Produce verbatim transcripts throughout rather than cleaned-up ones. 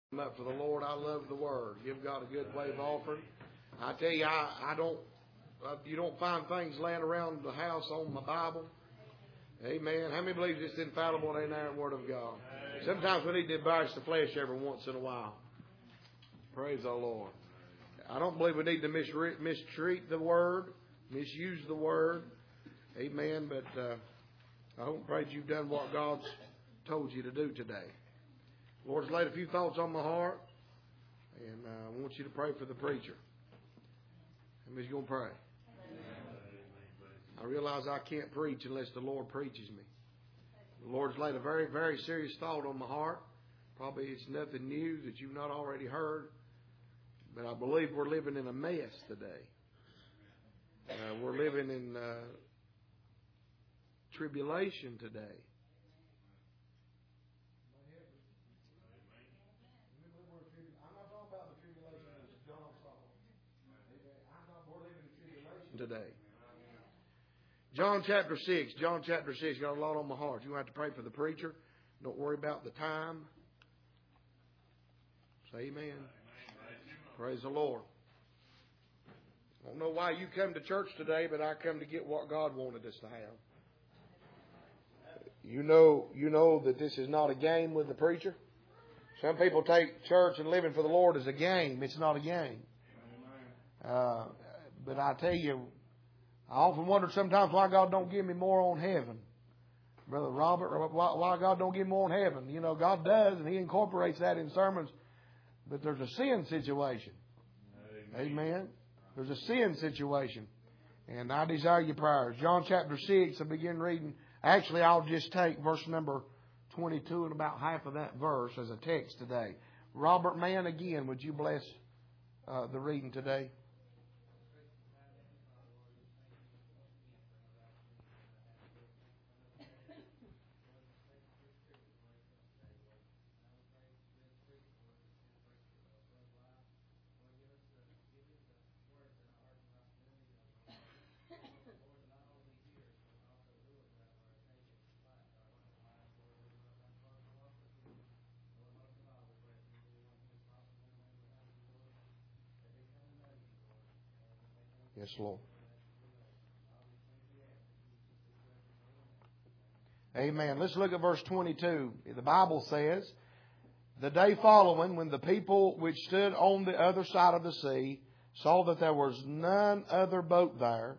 Up for the Lord. I love the Word. Give God a good wave offering. I tell you, I, I don't, uh, you don't find things laying around the house on my Bible. Amen. How many believe it's infallible and inerrant Word of God? Sometimes we need to embarrass the flesh every once in a while. Praise the Lord. I don't believe we need to misre- mistreat the Word, misuse the Word. Amen. But uh, I hope and pray that you've done what God's told you to do today. The Lord's laid a few thoughts on my heart, and uh, I want you to pray for the preacher. How many's going to pray? I realize I can't preach unless the Lord preaches me. The Lord's laid a very, very serious thought on my heart. Probably it's nothing new that you've not already heard, but I believe we're living in a mess today. Uh, we're living in uh, tribulation today. Today. John chapter six. John chapter six. Got a lot on my heart. You have to pray for the preacher. Don't worry about the time. Say amen. Amen. Praise the Lord. I don't know why you come to church today, but I come to get what God wanted us to have. You know, you know that this is not a game with the preacher. Some people take church and living for the Lord as a game. It's not a game. Uh, But I tell you, I often wonder sometimes why God don't give me more on heaven. Brother Robert, why, why God don't give me more on heaven. You know, God does, and He incorporates that in sermons. But there's a sin situation. Amen. Amen. There's a sin situation. And I desire your prayers. John chapter six, I begin reading. Actually, I'll just take verse number twenty-two and about half of that verse as a text today. Robert Mann, again, would you bless uh, the reading today? Yes, Lord. Amen. Let's look at verse twenty-two. The Bible says, the day following, when the people which stood on the other side of the sea saw that there was none other boat there,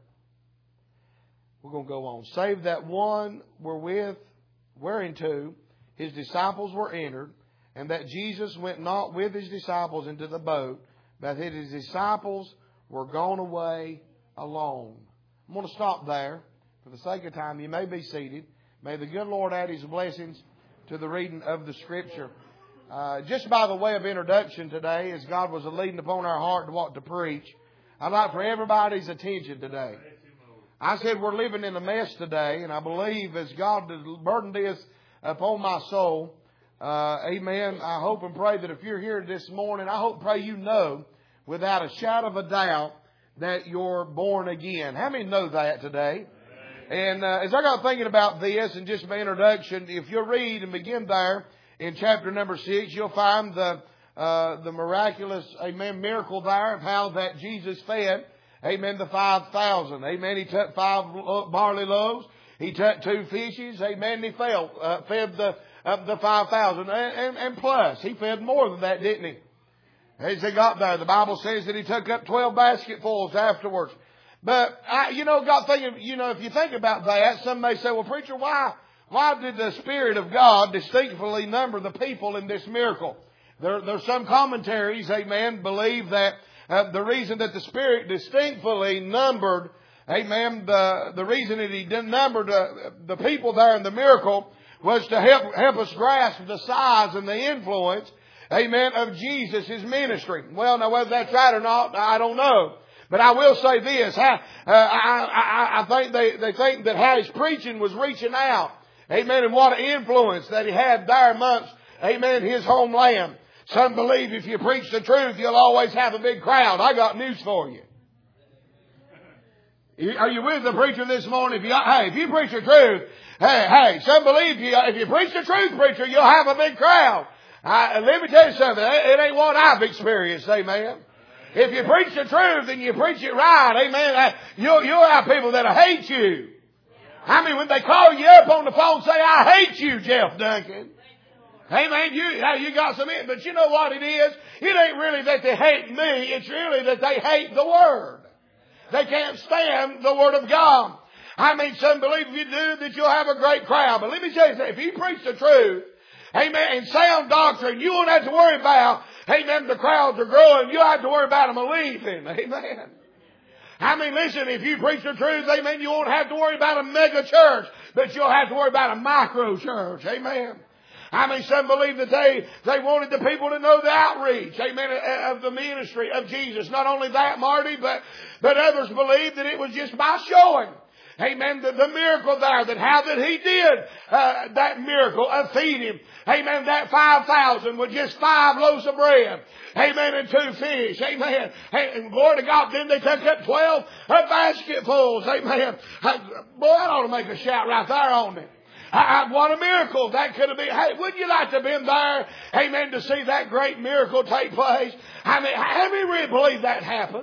we're going to go on, save that one wherewith, whereinto his disciples were entered, and that Jesus went not with his disciples into the boat, but that his disciples were gone away alone. I'm going to stop there for the sake of time. You may be seated. May the good Lord add His blessings to the reading of the Scripture. Uh, just by the way of introduction today, as God was leading upon our heart to what to preach, I'd like for everybody's attention today. I said we're living in a mess today, and I believe as God has burdened this upon my soul, uh, amen, I hope and pray that if you're here this morning, I hope and pray you know without a shadow of a doubt that you're born again. How many know that today? And uh, as I got thinking about this and just my introduction, if you'll read and begin there in chapter number six, you'll find the uh, the miraculous, amen, miracle there of how that Jesus fed, amen, the five thousand. Amen. He took five barley loaves. He took two fishes. Amen. He fed, uh, fed the uh, the five thousand. And, and, and plus, He fed more than that, didn't He? As they got there, the Bible says that He took up twelve basketfuls afterwards. But, I, you know, God thinking, you know, if you think about that, some may say, well, preacher, why, why did the Spirit of God distinctly number the people in this miracle? There, there's some commentaries, amen, believe that uh, the reason that the Spirit distinctly numbered, amen, the, the reason that He numbered uh, the people there in the miracle was to help, help us grasp the size and the influence, amen, of Jesus, His ministry. Well, now whether that's right or not, I don't know. But I will say this, how, uh, I, I, I think they, they think that how His preaching was reaching out, amen, and what an influence that He had there amongst, amen, His homeland. Some believe if you preach the truth, you'll always have a big crowd. I got news for you. Are you with the preacher this morning? If you, hey, if you preach the truth, hey, hey, some believe you, if you preach the truth, preacher, you'll have a big crowd. I, let me tell you something. It ain't what I've experienced, amen. If you preach the truth and you preach it right, amen, you'll, you'll have people that'll hate you. I mean, when they call you up on the phone and say, I hate you, Jeff Duncan. Amen. You, you got some in. But you know what it is? It ain't really that they hate me. It's really that they hate the Word. They can't stand the Word of God. I mean, some believe if you do that you'll have a great crowd. But let me tell you something. If you preach the truth, amen, and sound doctrine, you won't have to worry about, amen, the crowds are growing. You don't have to worry about them leaving. Amen. I mean, listen, if you preach the truth, amen, you won't have to worry about a mega church, but you'll have to worry about a micro church. Amen. I mean, some believe that they, they wanted the people to know the outreach, amen, of the ministry of Jesus. Not only that, Marty, but, but others believe that it was just by showing, amen, the, the miracle there, that how that he did uh, that miracle of feeding, amen, that five thousand with just five loaves of bread, amen, and two fish, amen. And glory to God, then they took up twelve basketfuls, amen. Boy, that ought to make a shout right there on it. I, I, what a miracle that could have been. Hey, wouldn't you like to have been there, amen, to see that great miracle take place? I mean, have you really believed that happened?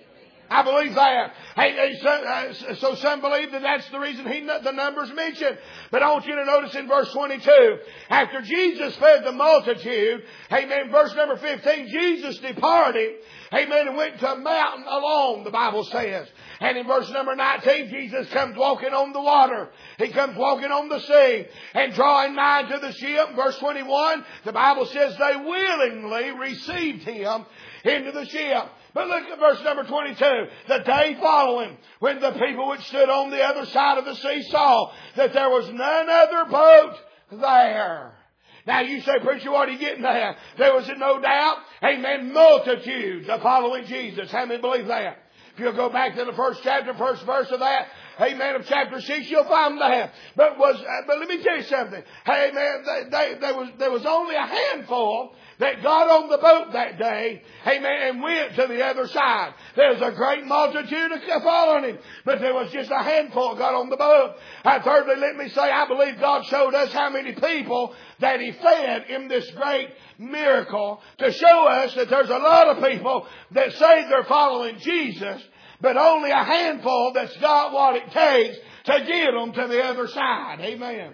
I believe that. Hey, hey, so, uh, so some believe that that's the reason he the numbers mentioned. But I want you to notice in verse twenty-two, after Jesus fed the multitude, amen, verse number fifteen, Jesus departed, amen, and went to a mountain alone, the Bible says. And in verse number nineteen, Jesus comes walking on the water. He comes walking on the sea and drawing nigh to the ship. Verse twenty-one, the Bible says they willingly received him into the ship. But look at verse number twenty-two. The day following, when the people which stood on the other side of the sea saw that there was none other boat there. Now you say, preacher, what are you getting at? There was no doubt, amen, multitudes of following Jesus. How many believe that? If you'll go back to the first chapter, first verse of that, amen, of chapter six, you'll find that. But was, uh, but let me tell you something. Hey, man, they, they, there was, there was only a handful that got on the boat that day, amen, and went to the other side. There was a great multitude following him, but there was just a handful got on the boat. And thirdly, let me say, I believe God showed us how many people that he fed in this great miracle to show us that there's a lot of people that say they're following Jesus, but only a handful that's got what it takes to get them to the other side. Amen.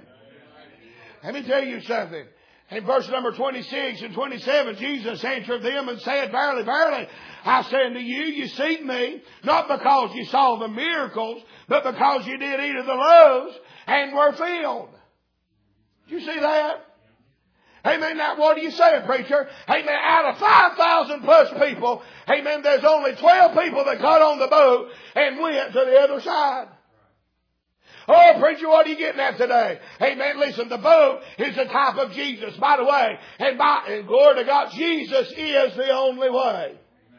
Let me tell you something. In verse number twenty-six and twenty-seven, Jesus answered them and said, Verily, verily, I say unto you, you seek me, not because you saw the miracles, but because you did eat of the loaves and were filled. Did you see that? Amen. Now, what do you say, preacher? Amen. Out of five thousand plus people, amen, there's only twelve people that got on the boat and went to the other side. Oh, preacher, what are you getting at today? Amen. Listen, the boat is the type of Jesus, by the way. And, by, and glory to God, Jesus is the only way.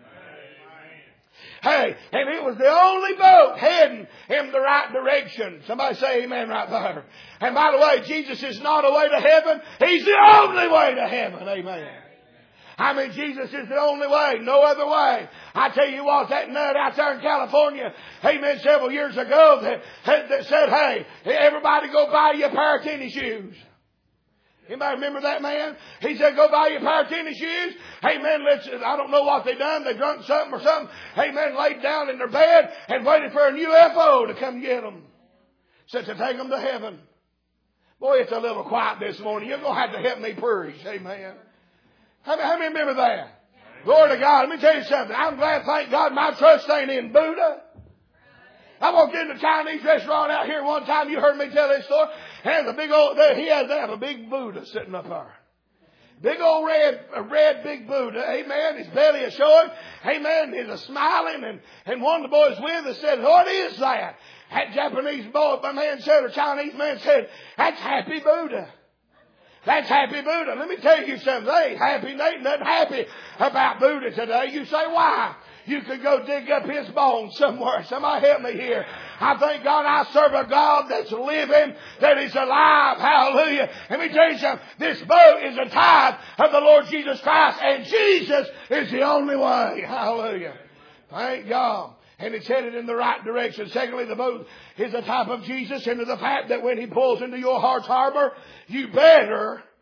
Hey, and it was the only boat heading in the right direction. Somebody say amen right there. And by the way, Jesus is not a way to heaven. He's the only way to heaven. Amen. I mean, Jesus is the only way, no other way. I tell you what, that nut out there in California, amen, several years ago that, that said, hey, everybody go buy you a pair of tennis shoes. Anybody remember that man? He said, go buy you a pair of tennis shoes. Amen. Let's, I don't know what they done. They drunk something or something. Amen. Laid down in their bed and waited for a U F O to come get them. Said to take them to heaven. Boy, it's a little quiet this morning. You're going to have to help me preach. Amen. How many, how many remember that? Glory to God. Let me tell you something. I'm glad, thank God, my trust ain't in Buddha. I walked in a Chinese restaurant out here one time. You heard me tell this story. And the big old, he has they have a big Buddha sitting up there. Big old red, red big Buddha. Amen. His belly is showing. Amen. He's a smiling. And, and one of the boys with us said, what is that? That Japanese boy, my man said, or Chinese man said, that's Happy Buddha. That's Happy Buddha. Let me tell you something. They ain't happy. They ain't nothing happy about Buddha today. You say, why? You could go dig up his bones somewhere. Somebody help me here. I thank God I serve a God that's living, that is alive. Hallelujah. Let me tell you something. This boat is a type of the Lord Jesus Christ, and Jesus is the only way. Hallelujah. Thank God. And it's headed in the right direction. Secondly, the boat is a type of Jesus, into the fact that when he pulls into your heart's harbor, you better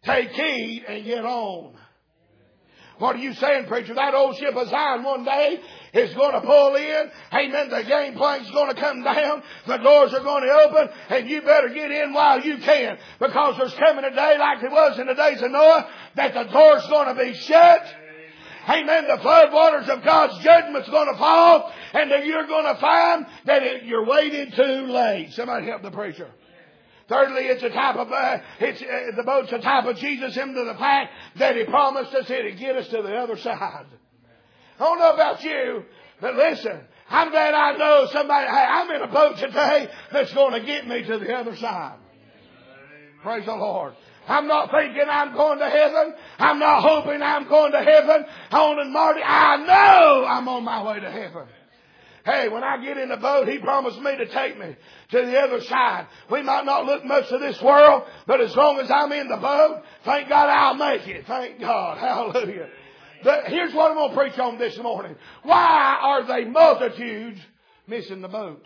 Take heed and get on. What are you saying, preacher? That old ship of Zion one day is going to pull in. Amen. The gangplank's going to come down. The doors are going to open. And you better get in while you can. Because there's coming a day like there was in the days of Noah that the door's going to be shut. Amen. The floodwaters of God's judgment's going to fall. And then you're going to find that it, you're waiting too late. Somebody help the preacher. Thirdly, it's a type of, uh, it's, uh, the boat's a type of Jesus into the fact that He promised us it'd get us to the other side. I don't know about you, but listen, I'm glad I know somebody, hey, I'm in a boat today that's going to get me to the other side. Praise the Lord. I'm not thinking I'm going to heaven. I'm not hoping I'm going to heaven. On and Marty, I know I'm on my way to heaven. Hey, when I get in the boat, He promised me to take me to the other side. We might not look much to this world, but as long as I'm in the boat, thank God I'll make it. Thank God. Hallelujah. But here's what I'm going to preach on this morning. Why are they multitudes missing the boat?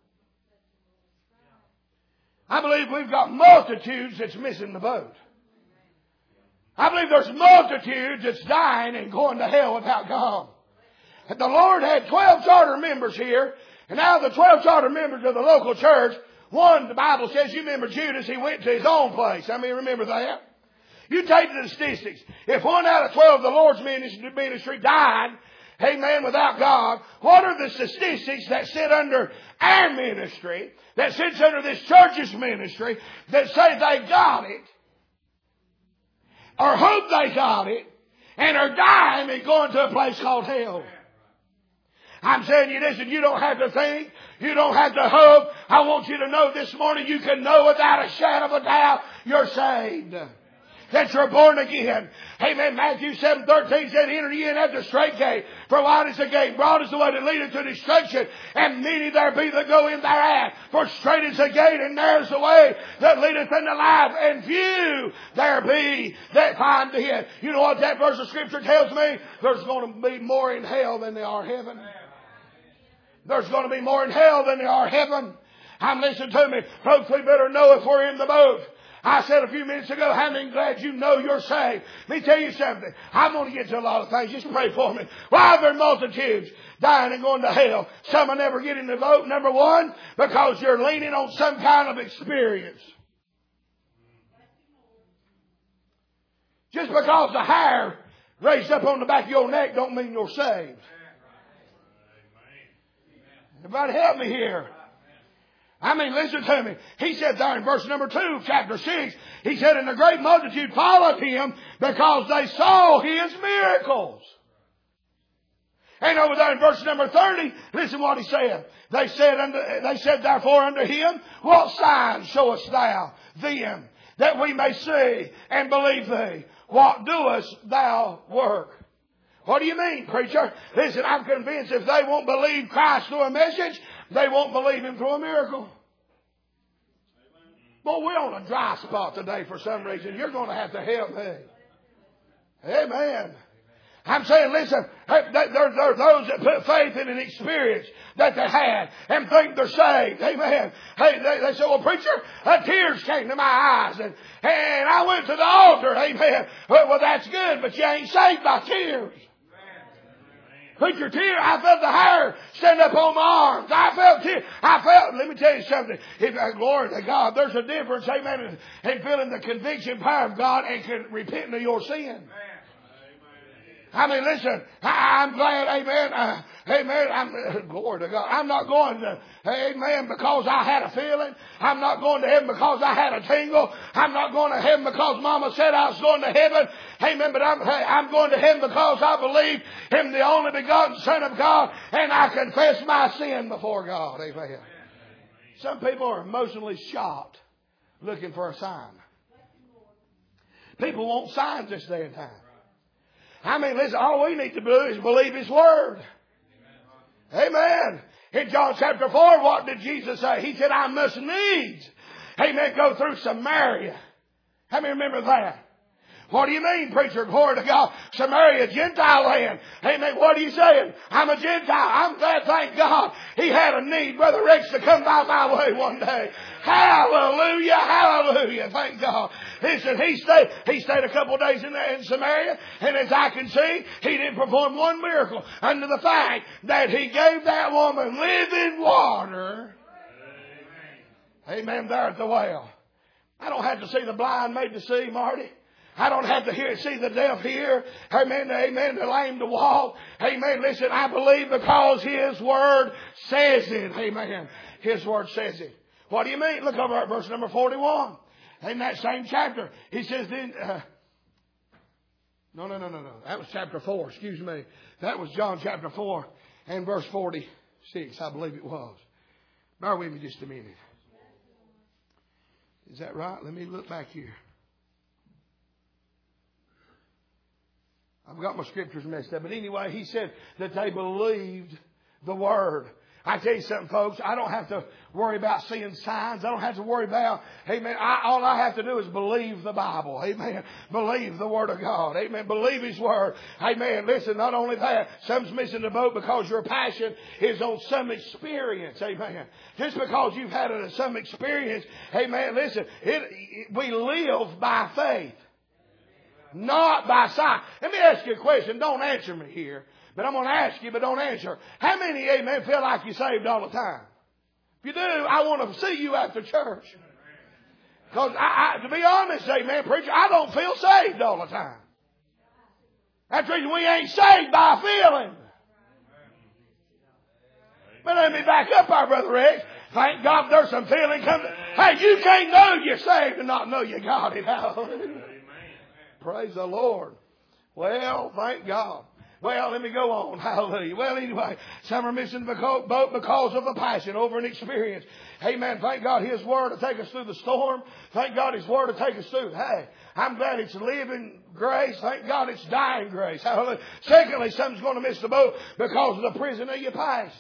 I believe we've got multitudes that's missing the boat. I believe there's multitudes that's dying and going to hell without God. The Lord had twelve charter members here, and now the twelve charter members of the local church, one, the Bible says, you remember Judas, he went to his own place. How many remember that? You take the statistics. If one out of twelve of the Lord's ministry died, amen, without God, what are the statistics that sit under our ministry, that sits under this church's ministry, that say they got it, or hope they got it, and are dying and going to a place called hell? I'm saying you, listen, you don't have to think. You don't have to hope. I want you to know this morning you can know without a shadow of a doubt you're saved. That you're born again. Amen. Matthew seven thirteen said, enter ye in at the straight gate. For wide is the gate, broad is the way that leadeth to destruction, and many there be that go in thereat. For straight is the gate, and narrow is the way that leadeth unto life, and few there be that find it. You know what that verse of Scripture tells me? There's going to be more in hell than there are heaven. There's going to be more in hell than there are heaven. I'm listening to me. Folks, we better know if we're in the boat. I said a few minutes ago, how many glad you know you're saved? Let me tell you something. I'm going to get to a lot of things. Just pray for me. Why are there multitudes dying and going to hell? Some will never get in the boat. Number one, because you're leaning on some kind of experience. Just because the hair raised up on the back of your neck don't mean you're saved. Everybody help me here. I mean, listen to me. He said there in verse number two of chapter six, he said, and the great multitude followed Him because they saw His miracles. And over there in verse number thirty, listen what he said. They said, unto, they said therefore unto Him, what sign showest Thou them, that we may see and believe Thee? What doest Thou work? What do you mean, preacher? Listen, I'm convinced if they won't believe Christ through a message, they won't believe Him through a miracle. Boy, we're on a dry spot today for some reason. You're going to have to help me. Amen. I'm saying, listen, there, there, there are those that put faith in an experience that they had and think they're saved. Amen. Hey, they, they say, well, preacher, uh, tears came to my eyes and, and I went to the altar. Amen. Well, well, that's good, but you ain't saved by tears. Preacher, tear, I felt the hair stand up on my arms. I felt tears. I felt, let me tell you something. If, uh, glory to God, there's a difference, amen, in, in feeling the conviction power of God and can, repenting of your sin. I mean, listen, I, I'm glad, amen, uh, amen, I'm, uh, glory to God. I'm not going to, amen, because I had a feeling. I'm not going to heaven because I had a tingle. I'm not going to heaven because Mama said I was going to heaven. Amen, but I'm, I'm going to heaven because I believe Him, the only begotten Son of God, and I confess my sin before God. Amen. Some people are emotionally shocked looking for a sign. People want signs this day and time. I mean, listen, all we need to do is believe His Word. Amen. In John chapter four, what did Jesus say? He said, I must needs, amen, go through Samaria. How many remember that? What do you mean, preacher? Glory to God. Samaria, Gentile land. Amen. What are you saying? I'm a Gentile. I'm glad, thank God, he had a need, Brother Rex, to come by my way one day. Hallelujah, hallelujah. Thank God. Listen, he stayed, he stayed a couple of days in there in Samaria, and as I can see, he didn't perform one miracle under the fact that he gave that woman living water. Amen. Amen. There at the well. I don't have to see the blind made to see, Marty. I don't have to hear, see the deaf hear. Amen, amen, the lame to walk. Amen, listen, I believe because His Word says it. Amen. His Word says it. What do you mean? Look over at verse number forty-one. In that same chapter, he says then... Uh, no, no, no, no, no. That was chapter four. Excuse me. That was John chapter four and verse forty-six, I believe it was. Bear with me just a minute. Is that right? Let me look back here. I've got my scriptures messed up. But anyway, he said that they believed the Word. I tell you something, folks. I don't have to worry about seeing signs. I don't have to worry about, amen. I, all I have to do is believe the Bible. Amen. Believe the Word of God. Amen. Believe His Word. Amen. Listen, not only that, some's missing the boat because your passion is on some experience. Amen. Just because you've had it, some experience. Amen. Listen, it, it, we live by faith. Not by sight. Let me ask you a question. Don't answer me here. But I'm going to ask you, but don't answer. How many, amen, feel like you're saved all the time? If you do, I want to see you after church. Because I, I, to be honest, amen, preacher, I don't feel saved all the time. That's the reason we ain't saved by feeling. But let me back up our Brother Rex. Thank God there's some feeling coming. Hey, you can't know you're saved and not know you got it. Hallelujah. Praise the Lord. Well, thank God. Well, let me go on. Hallelujah. Well, anyway, some are missing the boat because of a passion over an experience. Amen. Thank God His Word to take us through the storm. Thank God His Word to take us through. Hey, I'm glad it's living grace. Thank God it's dying grace. Hallelujah. Secondly, some's going to miss the boat because of the prison of your past.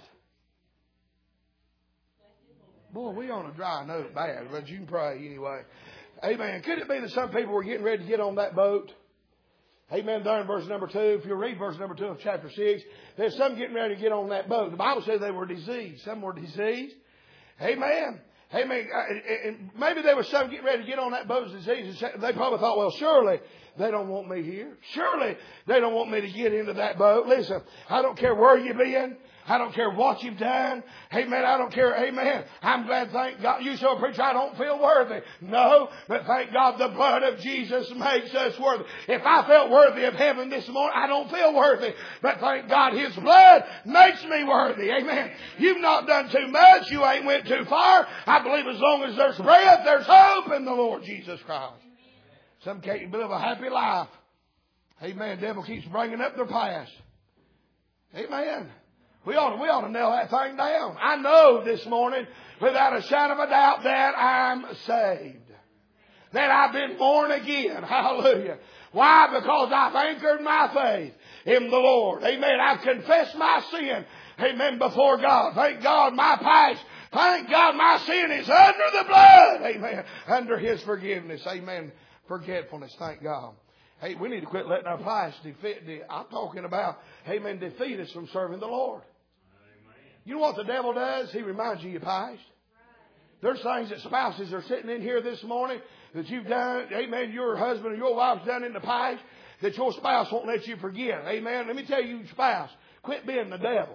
Boy, we on a dry note bad, but you can pray anyway. Amen. Could it be that some people were getting ready to get on that boat? Amen. There in verse number two, if you read verse number two of chapter six, there's some getting ready to get on that boat. The Bible says they were diseased. Some were diseased. Amen. Amen. And maybe there was some getting ready to get on that boat diseased. They probably thought, well, surely they don't want me here. Surely they don't want me to get into that boat. Listen, I don't care where you've been. I don't care what you've done. Amen. I don't care. Amen. I'm glad, thank God. You say, preacher, I don't feel worthy. No, but thank God the blood of Jesus makes us worthy. If I felt worthy of heaven this morning, I don't feel worthy. But thank God His blood makes me worthy. Amen. You've not done too much. You ain't went too far. I believe as long as there's breath, there's hope in the Lord Jesus Christ. Some can't live a happy life. Amen. The devil keeps bringing up their past. Amen. We ought, to, we ought to nail that thing down. I know this morning, without a shadow of a doubt, that I'm saved. That I've been born again. Hallelujah. Why? Because I've anchored my faith in the Lord. Amen. I've confessed my sin. Amen. Before God. Thank God my past. Thank God my sin is under the blood. Amen. Under His forgiveness. Amen. Forgetfulness. Thank God. Hey, we need to quit letting our past defeat. I'm talking about, amen, defeat us from serving the Lord. Amen. You know what the devil does? He reminds you of your past. There's things that spouses are sitting in here this morning that you've done, amen, your husband or your wife's done in the past that your spouse won't let you forget. Amen. Let me tell you, spouse, quit being the devil.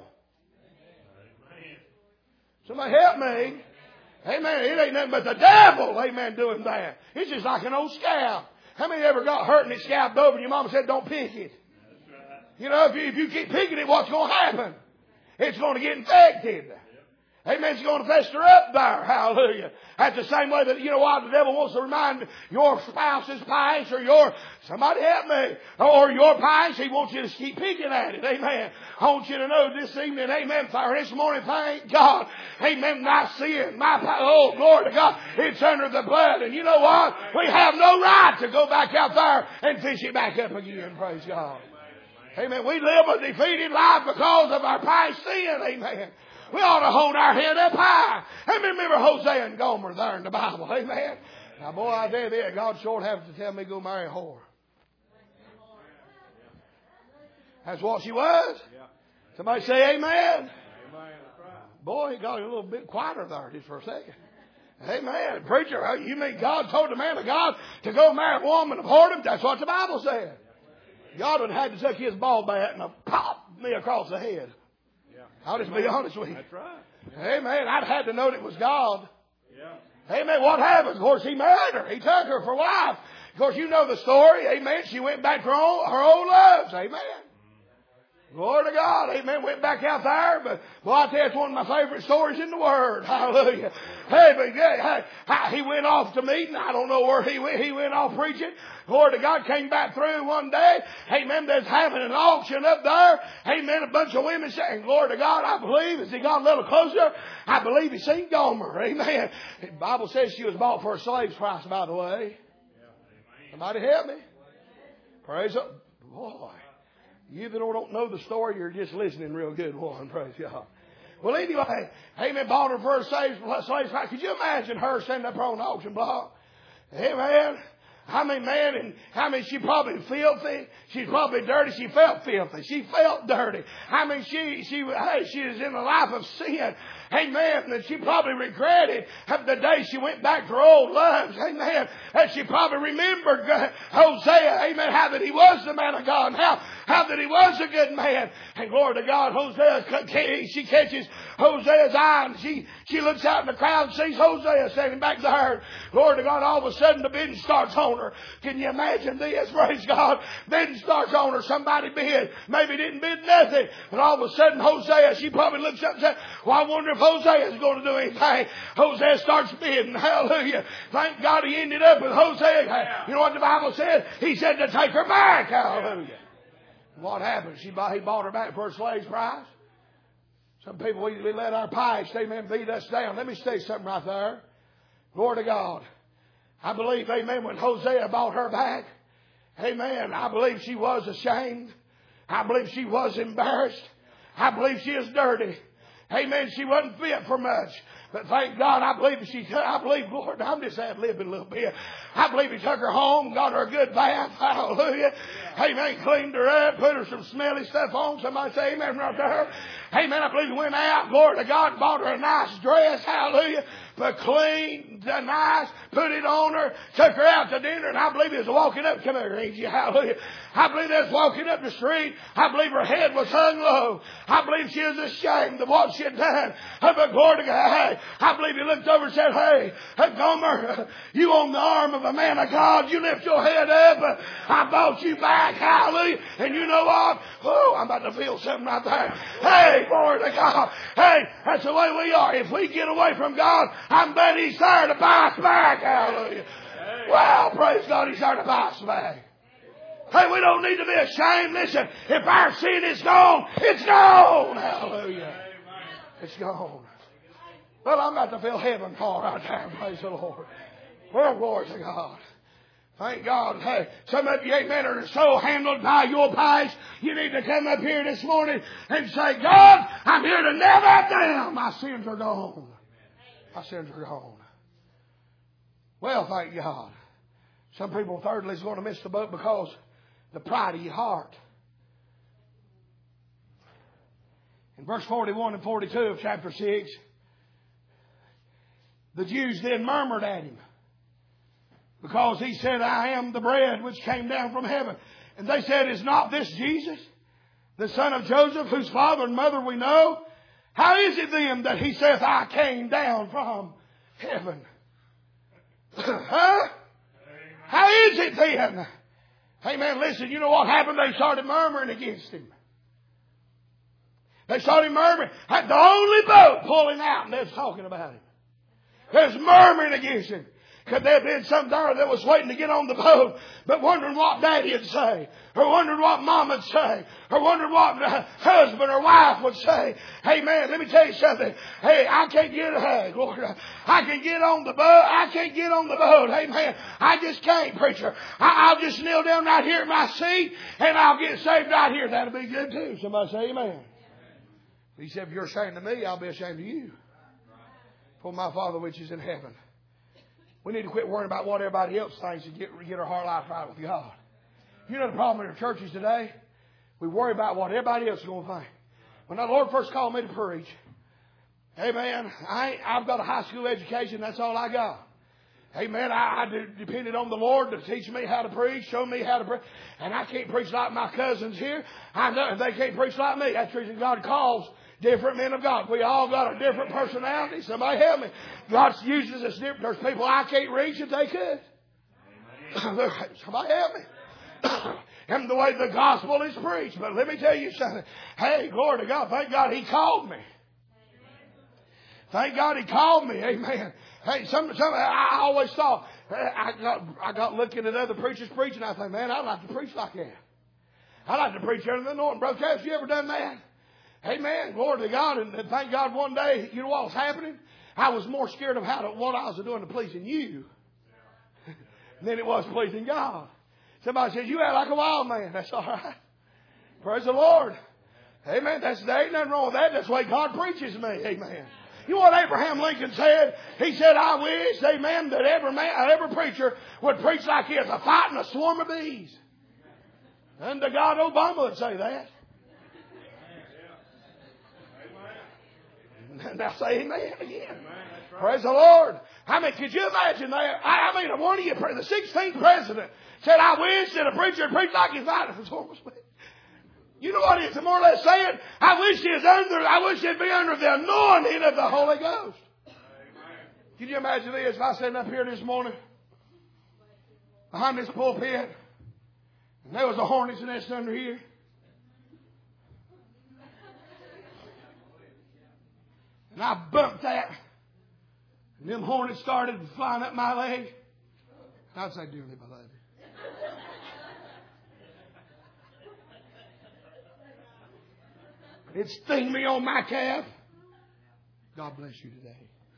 Amen. Somebody help me. Amen. It ain't nothing but the devil, amen, doing that. It's just like an old scab. How many ever got hurt and it scabbed over and your mama said, don't pick it? You know, if you, if you keep picking it, what's going to happen? It's going to get infected. Amen. It's going to fester up there. Hallelujah. That's the same way that, you know what, the devil wants to remind your spouse's past or your, somebody help me, or your past. He wants you to keep picking at it. Amen. I want you to know this evening, amen, for this morning, thank God. Amen. My sin, my, oh, glory to God, it's under the blood. And you know what? We have no right to go back out there and fish it back up again. Praise God. Amen. We live a defeated life because of our past sin. Amen. We ought to hold our head up high. I remember Hosea and Gomer there in the Bible. Amen. Now, boy, I tell you, God sure have to tell me to go marry a whore. That's what she was. Somebody say amen. Boy, it got a little bit quieter there just for a second. Amen. Preacher, you mean God told the man of God to go marry a woman of whoredom? That's what the Bible said. God would have had to take his ball bat and pop me across the head. I'll just be honest with you. That's right. Amen. I'd had to know it was God. Amen. What happened? Of course, he married her. He took her for wife. Of course, you know the story. Amen. She went back to her old, her old loves. Amen. Glory to God. Amen. Went back out there. But, well, I tell you, it's one of my favorite stories in the Word. Hallelujah. Hey, but yeah, hey, he went off to meeting. I don't know where he went. He went off preaching. Glory to God. Came back through one day. Amen. There's having an auction up there. Amen. A bunch of women saying, glory to God. I believe as he got a little closer, I believe he seen Gomer. Amen. The Bible says she was bought for a slave's price, by the way. Somebody help me. Praise the Boy. You that don't know the story, you're just listening real good. One, praise God. Well, anyway, amen, bought her for a slave, slave price. Could you imagine her standing up on the auction block? Amen. I mean, man, and I mean, she probably filthy. She's probably dirty. She felt filthy. She felt dirty. I mean, she, she, hey, she was in a life of sin. Amen. And she probably regretted the day she went back to her old loves. Amen. And she probably remembered Hosea. Amen. How that he was the man of God. How, how that he was a good man. And glory to God, Hosea, she catches Hosea's eye and she, she looks out in the crowd and sees Hosea standing back there. Glory to God, all of a sudden the bidding starts on her. Can you imagine this? Praise God. Bidding starts on her. Somebody bid. Maybe didn't bid nothing. But all of a sudden Hosea, she probably looks up and says, well, I wonder if Hosea is going to do anything. Hosea starts bidding. Hallelujah. Thank God he ended up with Hosea. You know what the Bible said? He said to take her back. Hallelujah. What happened? She bought, he bought her back for a slave's price. Some people, we, we let our past, amen, beat us down. Let me say something right there. Glory to God. I believe, amen, when Hosea bought her back, amen, I believe she was ashamed. I believe she was embarrassed. I believe she is dirty. Amen. She wasn't fit for much. But thank God, I believe she, I believe, Lord, I'm just ad-libbing a little bit. I believe he took her home, got her a good bath. Hallelujah. Amen. Cleaned her up, put her some smelly stuff on. Somebody say amen right there. Amen. I believe he went out, glory to God, bought her a nice dress. Hallelujah. But clean, nice, put it on her, took her out to dinner, and I believe he was walking up. Come here, Angie. Hallelujah. I believe he was walking up the street. I believe her head was hung low. I believe she was ashamed of what she had done. But glory to God. Hey, I believe he looked over and said, hey, Gomer, you on the arm of a man of God. You lift your head up. I bought you back. Hallelujah. And you know what? Oh, I'm about to feel something right there. Hey, glory to God. Hey, that's the way we are. If we get away from God, I'm glad he's there to buy us back. Hallelujah. Well, praise God, he's there to buy us back. Hey, we don't need to be ashamed. Listen, if our sin is gone, it's gone. Hallelujah. It's gone. Well, I'm about to feel heaven fall right there. Praise the Lord. Well, glory to God. Thank God. Hey, some of you, amen, are so handled by your past. You need to come up here this morning and say, God, I'm here to nail that down. My sins are gone. My sins are gone. Well, thank God. Some people, thirdly, is going to miss the boat because the pride of your heart. In verse forty-one and forty-two of chapter six, the Jews then murmured at him because he said, I am the bread which came down from heaven. And they said, is not this Jesus, the son of Joseph, whose father and mother we know? How is it then that he saith, I came down from heaven? Huh? How is it then? Hey man, listen, you know what happened? They started murmuring against him. They started murmuring. Had the only boat pulling out and they was talking about him. They was murmuring against him. Could there have been some there that was waiting to get on the boat, but wondering what Daddy would say, or wondering what Mom would say, or wondering what husband or wife would say? Hey man, let me tell you something. Hey, I can't get, hey, Lord, I can get on the boat. I can't get on the boat. Hey man, I just can't, preacher. I, I'll just kneel down right here in my seat, and I'll get saved right here. That'll be good too. Somebody say amen. He said, if you're ashamed of me, I'll be ashamed of you. For my Father which is in heaven. We need to quit worrying about what everybody else thinks and get, get our heart life right with God. You know the problem in our churches today? We worry about what everybody else is going to think. When the Lord first called me to preach, amen, I ain't, I've got a high school education. That's all I got. Amen. I, I depended on the Lord to teach me how to preach, show me how to preach. And I can't preach like my cousins here. I know they can't preach like me. That's the reason God calls different men of God. We all got a different personality. Somebody help me. God uses us different. There's people I can't reach if they could. Somebody help me. And the way the gospel is preached. But let me tell you something. Hey, glory to God. Thank God He called me. Thank God He called me. Amen. Hey, some, some, I always thought, I got, I got looking at other preachers preaching. I think, man, I'd like to preach like that. I'd like to preach under the anointing. Brother Cass, you ever done that? Amen. Glory to God. And, and thank God one day, you know what was happening? I was more scared of how to, what I was doing to pleasing you than it was pleasing God. Somebody says, you act like a wild man. That's all right. Praise the Lord. Amen. That's, there ain't nothing wrong with that. That's the way God preaches me. Amen. You know what Abraham Lincoln said? He said, I wish, amen, that every man, every preacher would preach like he is a fighting a swarm of bees. And to God, Obama would say that. Now say amen again. Praise the Lord. I mean, could you imagine that? I, I mean, one of you, the sixteenth president said, I wish that a preacher would preach like he's fighting a swarm of bees. You know what it's more or less saying? I wish he was under, I wish he'd be under the anointing of the Holy Ghost. Amen. Can you imagine this? If I sitting up here this morning behind this pulpit and there was a hornet's nest under here. And I bumped that. And them hornets started flying up my leg. I'd say, dearly beloved. It sting me on my calf. God bless you today.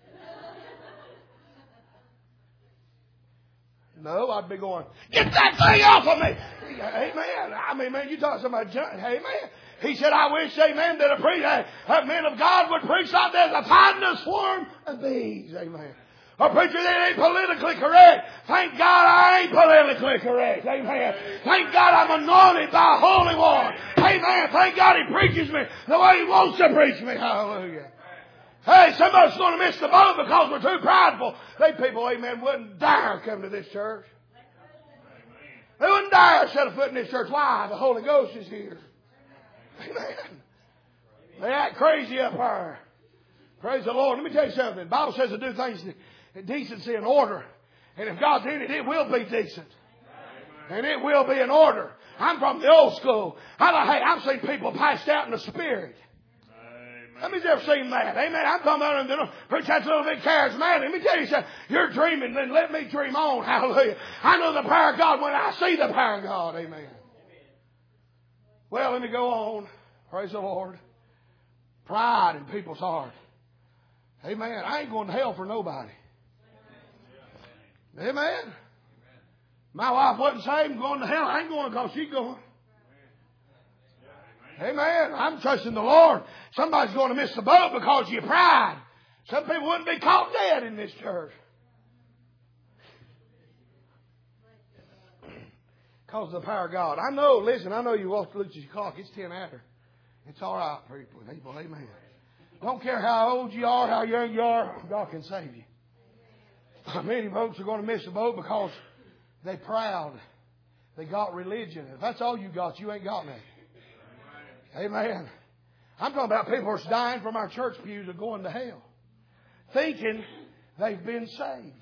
No, I'd be going, get that thing off of me. Amen. I mean, man, you talk about, amen. He said, I wish, amen, that a, pre- a man of God would preach like there's a fighting a swarm of bees. Amen. A preacher that ain't politically correct. Thank God I ain't politically correct. Amen. Thank God I'm anointed by a holy one. Amen. Thank God He preaches me the way He wants to preach me. Hallelujah. Hey, somebody's going to miss the boat because we're too prideful. They people, amen, wouldn't dare come to this church. They wouldn't dare set a foot in this church. Why? The Holy Ghost is here. Amen. They act crazy up there. Praise the Lord. Let me tell you something. The Bible says to do things in decency and order. And if God's in it, it will be decent. And it will be in order. I'm from the old school. I like, hey, I've seen people passed out in the spirit. Let me ever seen that. Amen. I'm talking about them. Preach that's a little bit charismatic. Let me tell you something. You're dreaming, then let me dream on. Hallelujah. I know the power of God when I see the power of God. Amen. Well, let me go on. Praise the Lord. Pride in people's heart. Amen. I ain't going to hell for nobody. Amen. My wife wasn't saved and going to hell. I ain't going because she's going. Amen. I'm trusting the Lord. Somebody's going to miss the boat because of your pride. Some people wouldn't be caught dead in this church. Because of the power of God. I know, listen, I know you walk to look at your clock. It's ten after. It's all right, people. People, amen. Don't care how old you are, how young you are, God can save you. Many folks are going to miss the boat because they're proud. They got religion. If that's all you got, you ain't got nothing. Amen. I'm talking about people who are dying from our church pews and going to hell, thinking they've been saved.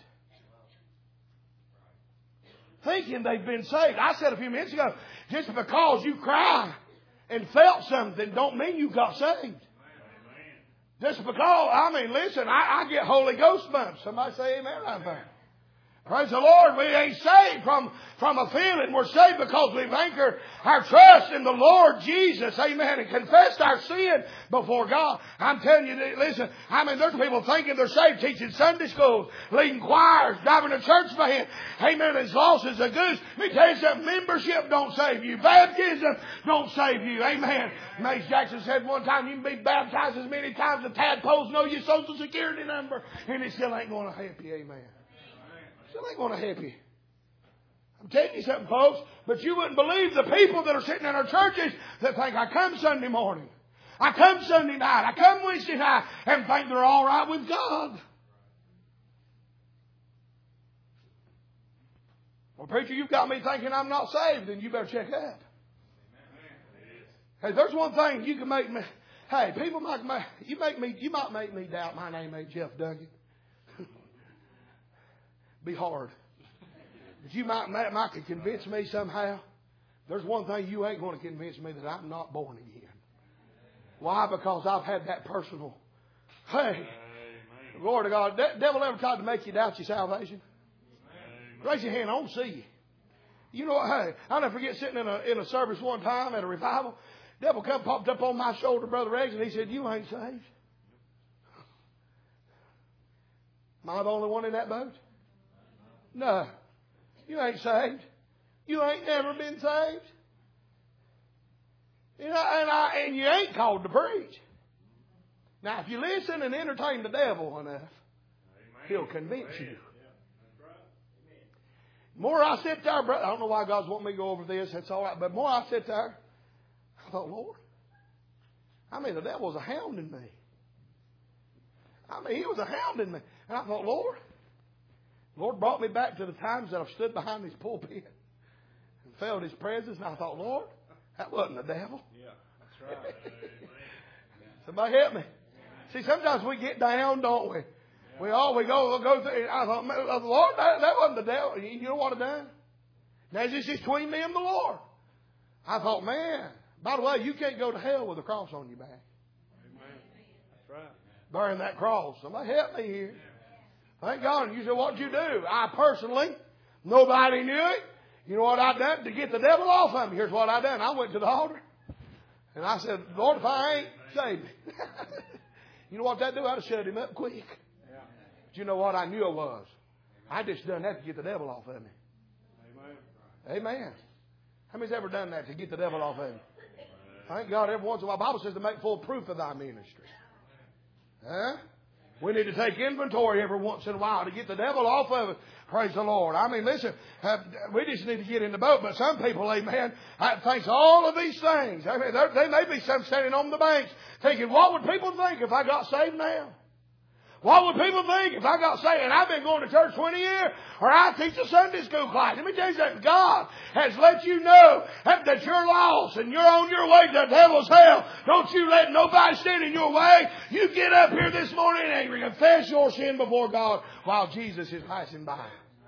Thinking they've been saved. I said a few minutes ago, just because you cry and felt something don't mean you got saved. Just because, I mean, listen, I, I get Holy Ghost bumps. Somebody say amen right there. Praise the Lord. We ain't saved from, from a feeling. We're saved because we've anchored our trust in the Lord Jesus. Amen. And confessed our sin before God. I'm telling you, listen, I mean, there's people thinking they're saved, teaching Sunday schools, leading choirs, driving a church van. Amen. As lost as a goose. Let me tell you something. Membership don't save you. Baptism don't save you. Amen. Mace Jackson said one time, you can be baptized as many times as tadpoles know your social security number, and it still ain't going to help you. Amen. Still ain't going to help you. I'm telling you something, folks, but you wouldn't believe the people that are sitting in our churches that think, I come Sunday morning, I come Sunday night, I come Wednesday night, and think they're all right with God. Well, preacher, you've got me thinking I'm not saved, then you better check that. Hey, there's one thing you can make me. Hey, people might, you make me. You might make me doubt my name ain't Jeff Duggan. Be hard, but you might, might might convince me somehow. There's one thing you ain't going to convince me that I'm not born again. Why? Because I've had that personal. Hey, glory to God. The devil ever tried to make you doubt your salvation? Raise your hand. I don't see you. You know what? Hey, I'll never forget sitting in a in a service one time at a revival. Devil come popped up on my shoulder, Brother Rex, and he said, "You ain't saved." Am I the only one in that boat? No. You ain't saved. You ain't never been saved. You know, and I and you ain't called to preach. Now, if you listen and entertain the devil enough, he'll convince you. The more I sit there, brother, I don't know why God's wanting me to go over this. That's all right. But the more I sit there, I thought, Lord, I mean, the devil was a hounding me. I mean, he was a hounding me. And I thought, Lord, the Lord brought me back to the times that I've stood behind his pulpit and felt his presence. And I thought, Lord, that wasn't the devil. Yeah, that's right. Somebody help me. See, sometimes we get down, don't we? We all we go go through. I thought, Lord, that, that wasn't the devil. You know what I done? Now this is between me and the Lord. I thought, man. By the way, you can't go to hell with a cross on your back. Amen. That's right. Bearing that cross. Somebody help me here. Thank God. And you said, what'd you do? I personally, nobody knew it. You know what I done to get the devil off of me? Here's what I done. I went to the altar and I said, Lord, if I ain't, save me. You know what that do? I'd have shut him up quick. But you know what I knew I was? I just done that to get the devil off of me. Amen. Amen. How many's ever done that to get the devil off of me? Thank God every once in a while. The Bible says to make full proof of thy ministry. Huh? We need to take inventory every once in a while to get the devil off of it. Praise the Lord. I mean, listen, uh, we just need to get in the boat. But some people, amen, thinks all of these things. I mean, they may be some standing on the banks thinking, what would people think if I got saved now? What would people think if I got saved? And I've been going to church twenty years, or I teach a Sunday school class. Let me tell you something. God has let you know that, that you're lost and you're on your way to the devil's hell. Don't you let nobody stand in your way. You get up here this morning and confess your sin before God while Jesus is passing by.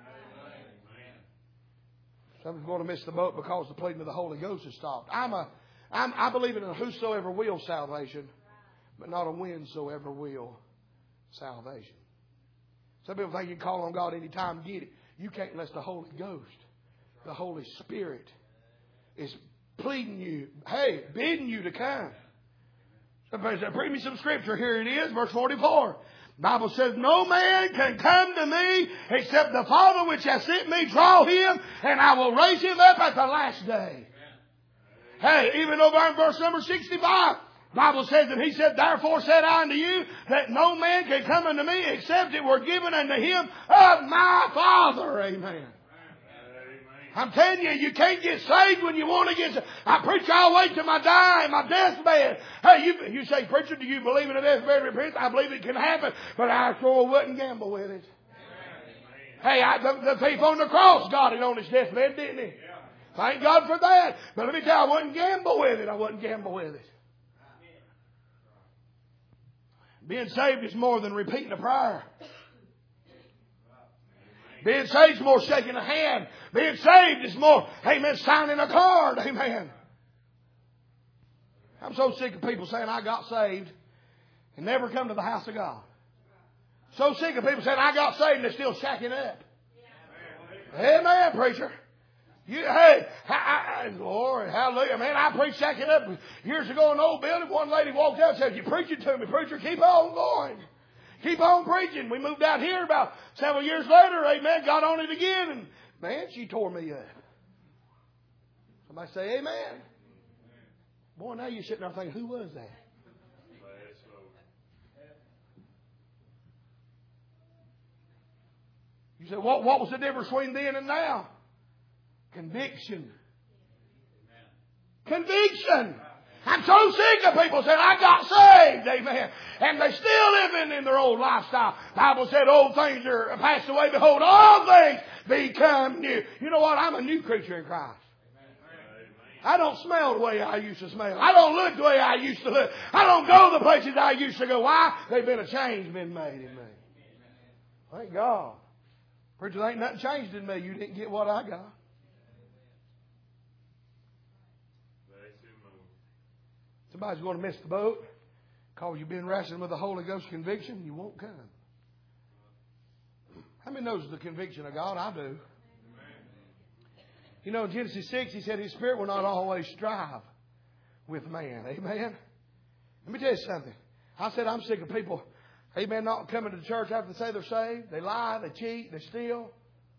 Someone's going to miss the boat because the pleading of the Holy Ghost has stopped. I'm a, I'm, I believe in a whosoever will salvation, but not a whensoever will salvation. Some people think you can call on God anytime, get it. You can't unless the Holy Ghost, the Holy Spirit, is pleading you, hey, bidding you to come. Somebody said, bring me some scripture. Here it is, verse forty-four. The Bible says, no man can come to me except the Father which has sent me draw him, and I will raise him up at the last day. Hey, even over in verse number sixty-five, the Bible says that he said, therefore said I unto you that no man can come unto me except it were given unto him of my Father. Amen. I'm telling you, you can't get saved when you want to get saved. I preach all the way to my dying, my deathbed. Hey, you, you say, preacher, do you believe in a deathbed repentance? I believe it can happen, but I sure wouldn't gamble with it. Hey, I, the, the thief on the cross got it on his deathbed, didn't he? Thank God for that. But let me tell you, I wouldn't gamble with it. I wouldn't gamble with it. Being saved is more than repeating a prayer. Being saved is more shaking a hand. Being saved is more, amen, signing a card. Amen. I'm so sick of people saying I got saved and never come to the house of God. So sick of people saying I got saved and they're still shacking up. Amen, preacher. You, hey, I, I, glory, hallelujah, man. I preached shacking up years ago in an old building. One lady walked out and said, you preaching to me, preacher, keep on going. Keep on preaching. We moved out here about several years later. Amen. Got on it again. And man, she tore me up. Somebody say amen. Boy, now you're sitting there thinking, who was that? You said, what, what was the difference between then and now? Conviction. Conviction. I'm so sick of people saying, I got saved, amen. And they still living in their old lifestyle. The Bible said, old things are passed away. Behold, all things become new. You know what? I'm a new creature in Christ. I don't smell the way I used to smell. I don't look the way I used to look. I don't go the places I used to go. Why? There's been a change been made in me. Thank God. Preacher, there ain't nothing changed in me. You didn't get what I got. Somebody's going to miss the boat because you've been wrestling with the Holy Ghost conviction. You won't come. How many knows the conviction of God? I do. You know, in Genesis six, He said His Spirit will not always strive with man. Amen. Let me tell you something. I said I'm sick of people, amen, not coming to church after they say they're saved. They lie, they cheat, they steal.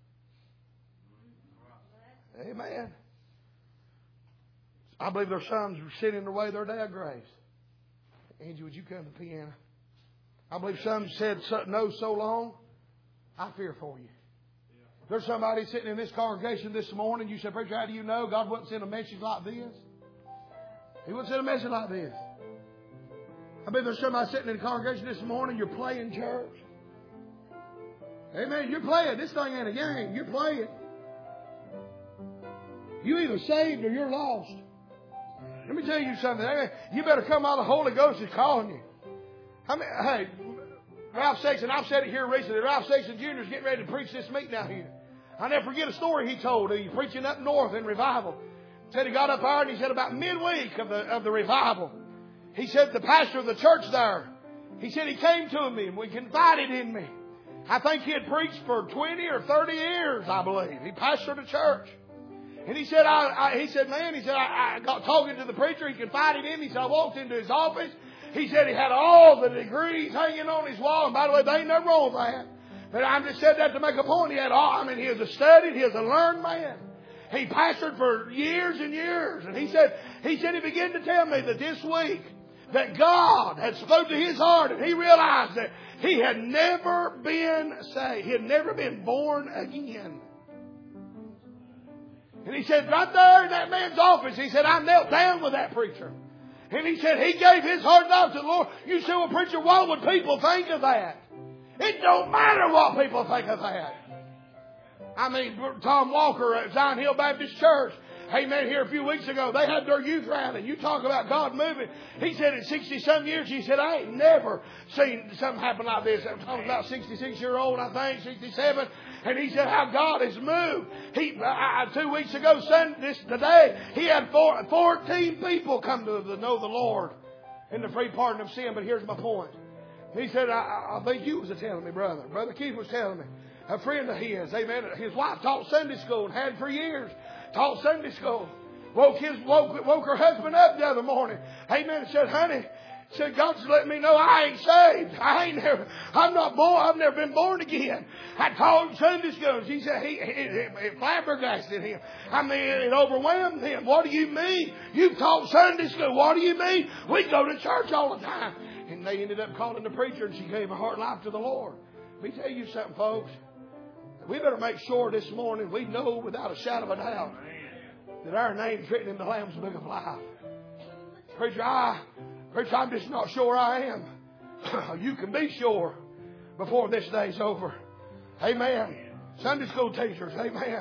Amen. I believe their sons were sitting in the way of their dad's graves. Angie, would you come to the piano? I believe some said no so long. I fear for you. There's somebody sitting in this congregation this morning. You said, preacher, how do you know God wouldn't send a message like this? He wouldn't send a message like this. I believe there's somebody sitting in the congregation this morning. You're playing church. Amen. You're playing. This thing ain't a game. You're playing. You either saved or you're lost. Let me tell you something. You better come out. The Holy Ghost is calling you. I mean, hey, Ralph Sexton, I've said it here recently. Ralph Sexton Junior is getting ready to preach this meeting out here. I never forget a story he told. He was preaching up north in revival. Said he got up there and he said about midweek of the of the revival, he said the pastor of the church there, he said he came to me and we confided in me. I think he had preached for twenty or thirty years, I believe. He pastored a church. And he said, I, I, he said, man, he said, I, I got talking to the preacher. He confided in me. He said, I walked into his office. He said he had all the degrees hanging on his wall. And by the way, there ain't nothing wrong with that. But I just said that to make a point. He had all, I mean, he was a studied, he was a learned man. He pastored for years and years. And he said, he said he began to tell me that this week that God had spoken to his heart and he realized that he had never been saved. He had never been born again. And he said, right there in that man's office, he said, I knelt down with that preacher. And he said, he gave his heart out to the Lord. You say, well, preacher, what would people think of that? It don't matter what people think of that. I mean, Tom Walker at Zion Hill Baptist Church, amen, here a few weeks ago, they had their youth rally. You talk about God moving. He said in sixty-some years, he said, I ain't never seen something happen like this. I'm talking about sixty-six-year-old, I think, sixty-seven. And he said how God has moved. He uh, two weeks ago, Sunday, this today, he had four, fourteen people come to the, know the Lord in the free pardon of sin. But here's my point. He said, I, I think you was telling me, brother. Brother Keith was telling me. A friend of his, amen. His wife taught Sunday school and had for years. Taught Sunday school. Woke his woke, woke her husband up the other morning. Amen. And said, honey, said God's letting me know I ain't saved. I ain't never. I'm not born. I've never been born again. I taught Sunday school. She said he it, it, it flabbergasted him. I mean, it overwhelmed him. What do you mean? You taught Sunday school. What do you mean? We go to church all the time. And they ended up calling the preacher, and she gave her heart and life to the Lord. Let me tell you something, folks. We better make sure this morning we know without a shadow of a doubt that our name's written in the Lamb's Book of Life. Preacher, I, preacher, I'm just not sure I am. You can be sure before this day's over. Amen. Sunday school teachers, amen.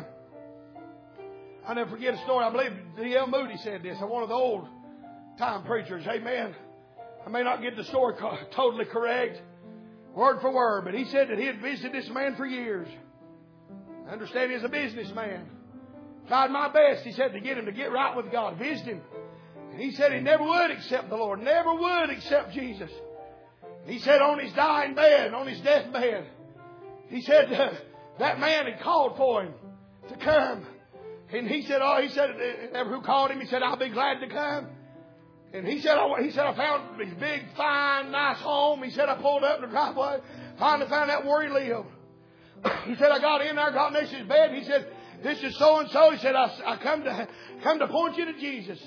I never forget a story. I believe D L Moody said this. One of the old time preachers, amen. I may not get the story totally correct, word for word, but he said that he had visited this man for years. I understand he's a businessman. Tried my best, he said, to get him to get right with God. Visit him. And he said he never would accept the Lord. Never would accept Jesus. He said on his dying bed, on his deathbed, he said uh, that man had called for him to come. And he said, oh, he said, who called him? He said, I'll be glad to come. And he said, I, he said, I found his big, fine, nice home. He said, I pulled up in the driveway, finally found out where he lived. He said, I got in there, got next to his bed. He said, this is so-and-so. He said, I, I come to come to point you to Jesus,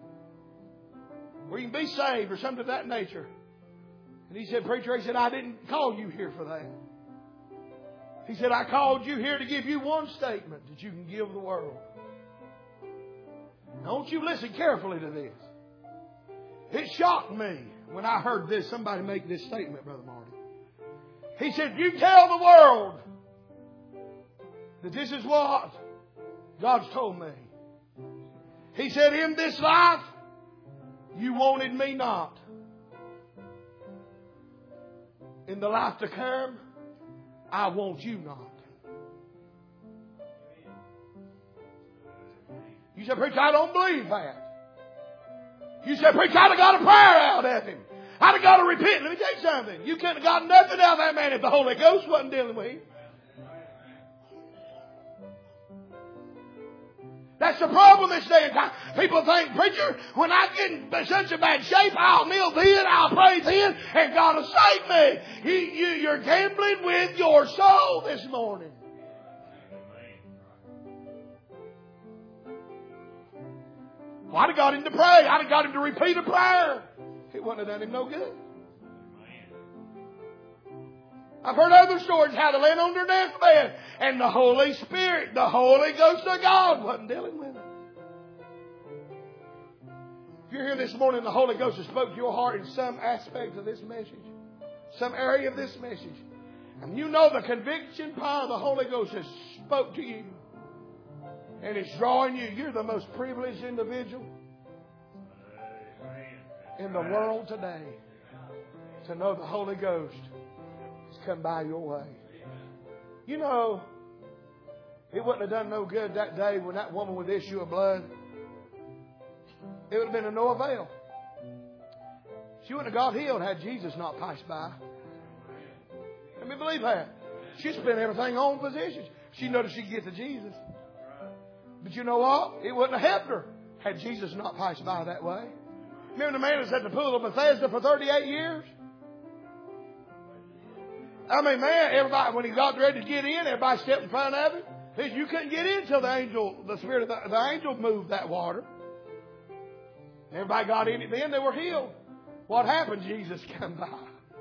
where you can be saved or something of that nature. And he said, preacher, he said, I didn't call you here for that. He said, I called you here to give you one statement that you can give the world. Now, won't you listen carefully to this? It shocked me when I heard this. Somebody make this statement, Brother Marty. He said, you tell the world that this is what God's told me. He said, in this life, you wanted me not. In the life to come, I want you not. You said, preacher, I don't believe that. You said, preacher, I'd have got a prayer out of him. I'd have got to repent. Let me tell you something. You couldn't have got nothing out of that man if the Holy Ghost wasn't dealing with him. That's the problem this day and time. People think, preacher, when I get in such a bad shape, I'll kneel then, I'll pray then, and God will save me. You, you, you're gambling with your soul this morning. Well, I'd have got him to pray. I'd have got him to repeat a prayer. It wouldn't have done him no good. I've heard other stories how they laid on their deathbed and the Holy Spirit, the Holy Ghost of God wasn't dealing with them. If you're here this morning, the Holy Ghost has spoke to your heart in some aspect of this message, some area of this message, and you know the conviction power of the Holy Ghost has spoke to you, and it's drawing you. You're the most privileged individual in the world today to know the Holy Ghost has come by your way. You know, it wouldn't have done no good that day when that woman with the issue of blood, it would have been of no avail. She wouldn't have got healed had Jesus not passed by. Let me believe that. She spent everything on physicians. She noticed she'd get to Jesus. But you know what? It wouldn't have helped her had Jesus not passed by that way. Remember the man that was at the pool of Bethesda for thirty-eight years? I mean, man, everybody, when he got ready to get in, everybody stepped in front of him. He said, you couldn't get in until the angel, the spirit of the, the angel moved that water. Everybody got in it then, they were healed. What happened? Jesus came by.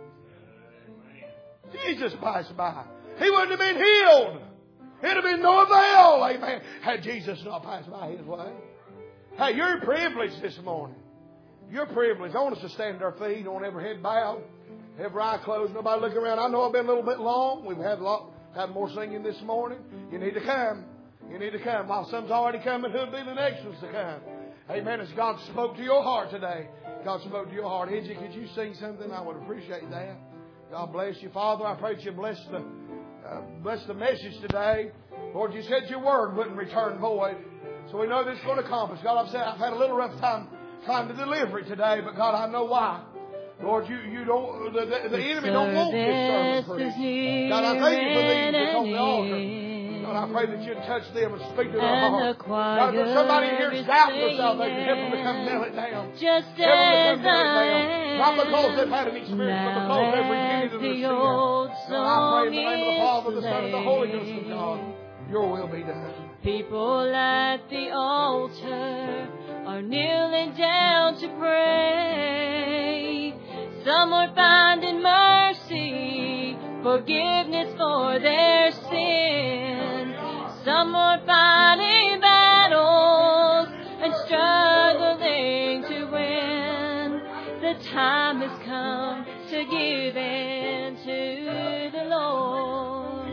Jesus passed by. He wouldn't have been healed. It'd have been no avail, amen, had Jesus not passed by his way. Hey, you're privileged this morning. You're privileged. I want us to stand at our feet, on every head bowed, every eye closed, nobody looking around. I know I've been a little bit long. We've had a lot, had more singing this morning. You need to come. You need to come. While some's already coming, who'll be the next ones to come? Amen. As God spoke to your heart today, God spoke to your heart. Idgie, could you sing something? I would appreciate that. God bless you. Father, I pray that you bless the, uh, bless the message today. Lord, you said your word wouldn't return void. So we know this is going to accomplish. God, I've said I've had a little rough time trying to deliver it today, but God, I know why. Lord, you, you don't, the, the, the enemy don't want this sermon preached. God, I thank you for these that's on the altar. God, I pray that you'd touch them and speak to their heart. God, if somebody here is doubting their salvation, help them to come nail it down. Just help them to come as nail it down. I Not because they've had an experience, but because they've repented of their sin. God, I pray in the name of the Father, the Son, and the Holy Ghost of God, your will be done. People at the altar are kneeling down to pray. Some are finding mercy, forgiveness for their sin. Some are fighting battles and struggling to win. The time has come to give in to the Lord.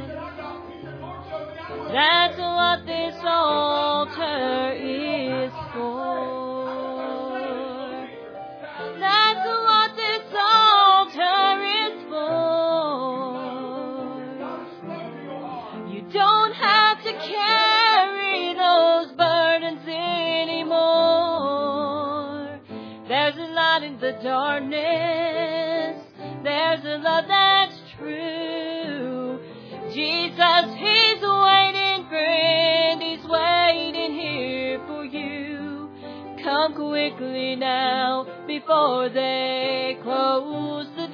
That's what this altar is for. That's what this altar is for. You don't have to carry those burdens anymore. There's a light in the darkness. There's a love that's true. Jesus, He's waiting, friend. He's waiting here for you. Come quickly now before they close the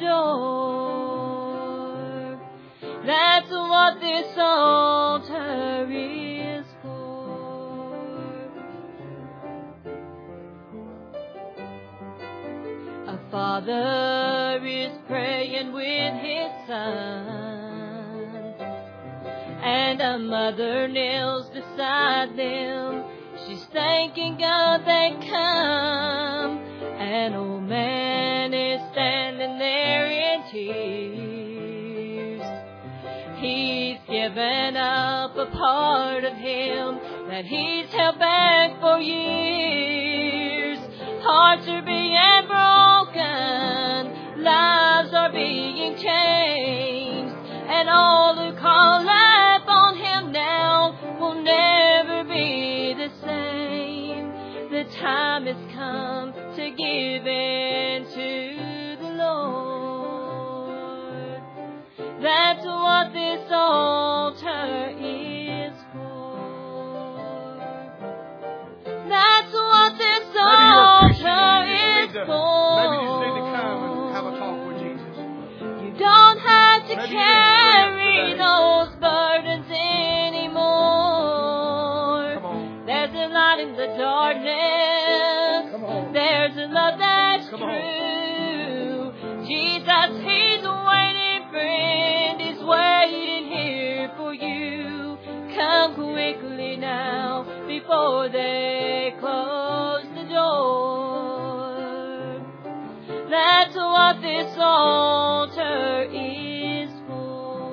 door. That's what this altar is for. A father is praying with his son, and a mother kneels beside them. She's thanking God they come. An old man is standing there in tears. He's given up a part of him that he's held back for years. Hearts are being broken, lives are being changed, and all who call life on him now will never be the same. The time has come to give in to the Lord. That's what this altar is for. That's what this altar is for. Maybe you just need to come and have a talk with Jesus. You don't have to Maybe you carry need to those burdens anymore. Come on. There's a light in the darkness. Come on. There's a love that's Come on. true. Jesus, He's waiting, friend. He's waiting here for you. Come quickly now before they close the door. That's what this altar is for.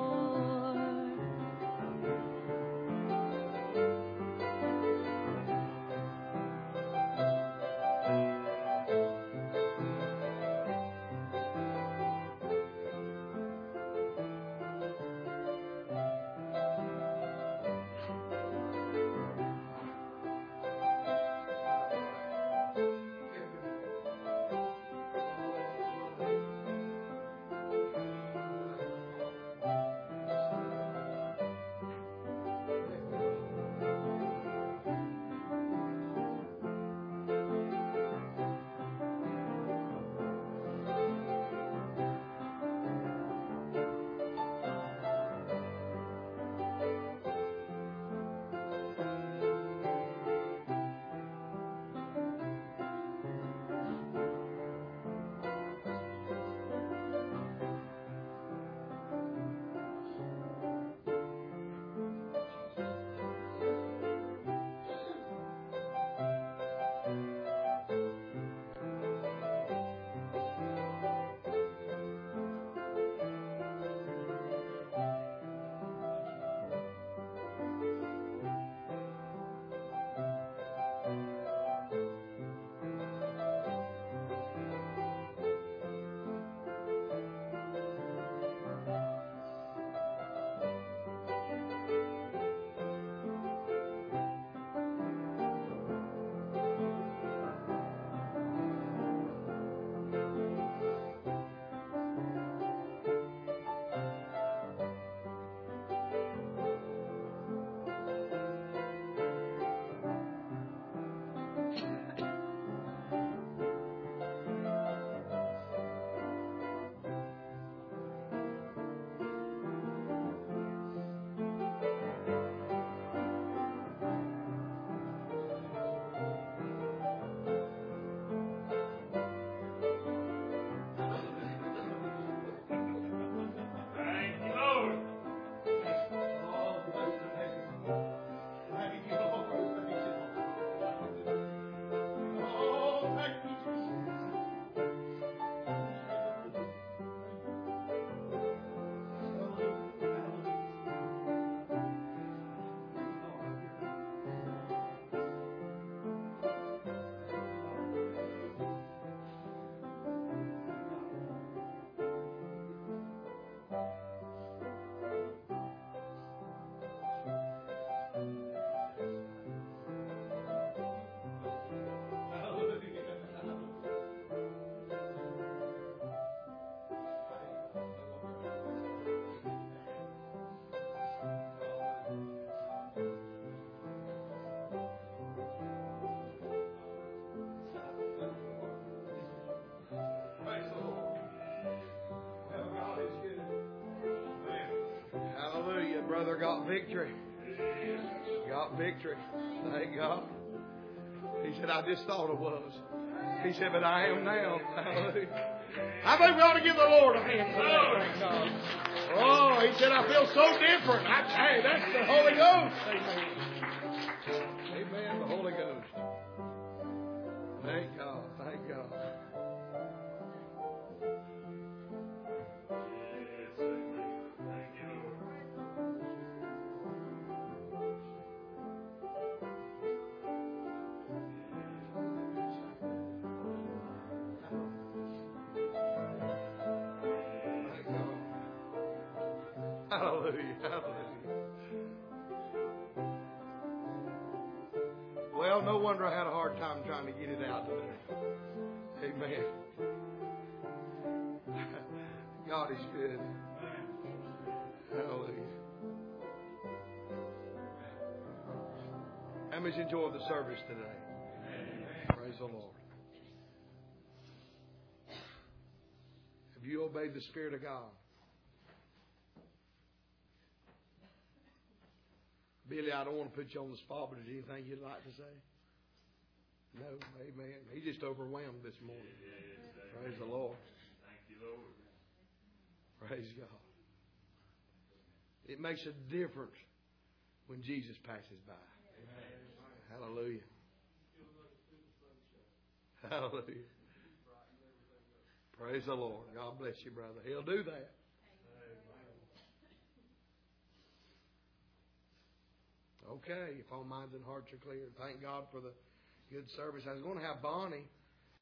Brother got victory. Got victory. Thank God. He said, I just thought it was. He said, but I am now. Hallelujah. I think we ought to give the Lord a hand today. Thank God. Oh, he said, I feel so different. I, hey, that's the Holy Ghost. Amen. Amen. The Hallelujah. Hallelujah. Well, no wonder I had a hard time trying to get it out today. Amen. God is good. Hallelujah. How much enjoyed the service today? Praise the Lord. Have you obeyed the Spirit of God? Billy, I don't want to put you on the spot, but is there anything you'd like to say? No, amen. He just overwhelmed this morning. Praise the Lord. Thank you, Lord. Praise God. It makes a difference when Jesus passes by. Hallelujah. Hallelujah. Praise the Lord. God bless you, brother. He'll do that. Okay, if all minds and hearts are clear, thank God for the good service. I was going to have Bonnie